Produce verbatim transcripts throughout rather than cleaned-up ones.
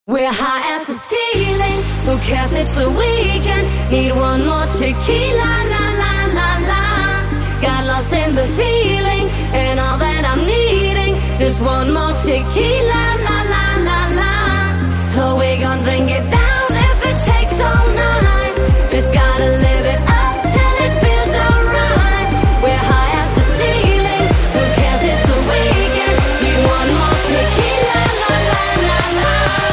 We're high as the ceiling, who cares, it's the weekend. Need one more tequila, la la la la. Got lost in the feeling, and all that I'm needing. Just one more tequila, la la la la. So we gon' drink it down if it takes all night. Just gotta live it up till it feels alright. We're high as the ceiling, who cares, it's the weekend. Need one more tequila, la la la la.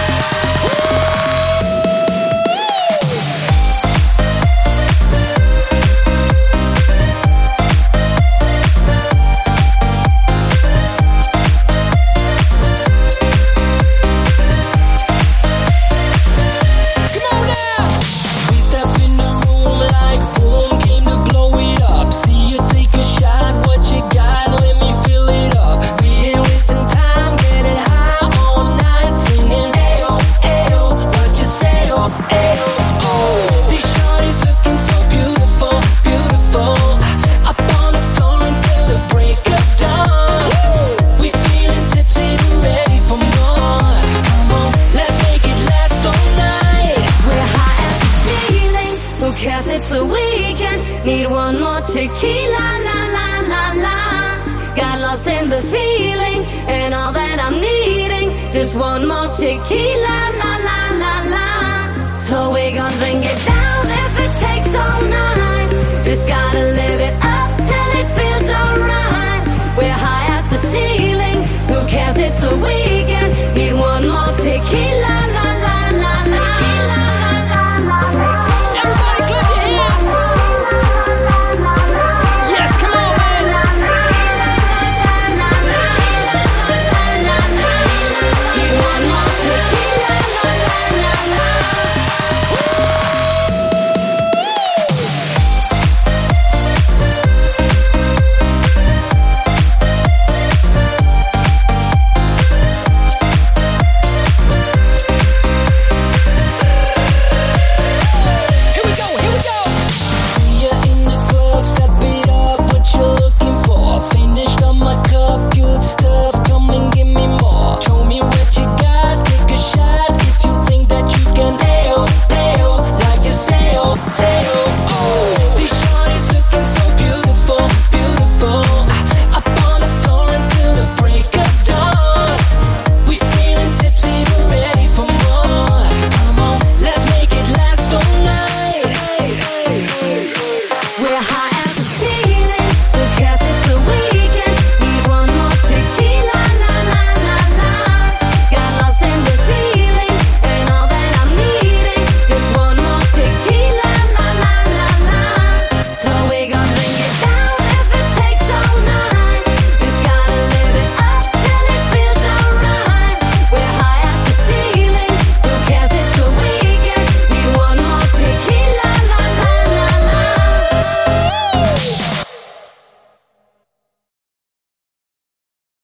It's the weekend, need one more tequila, la la la la. Got lost in the feeling, and all that I'm needing. Just one more tequila, la la la la. So we gon' drink it down if it takes all night. Just gotta live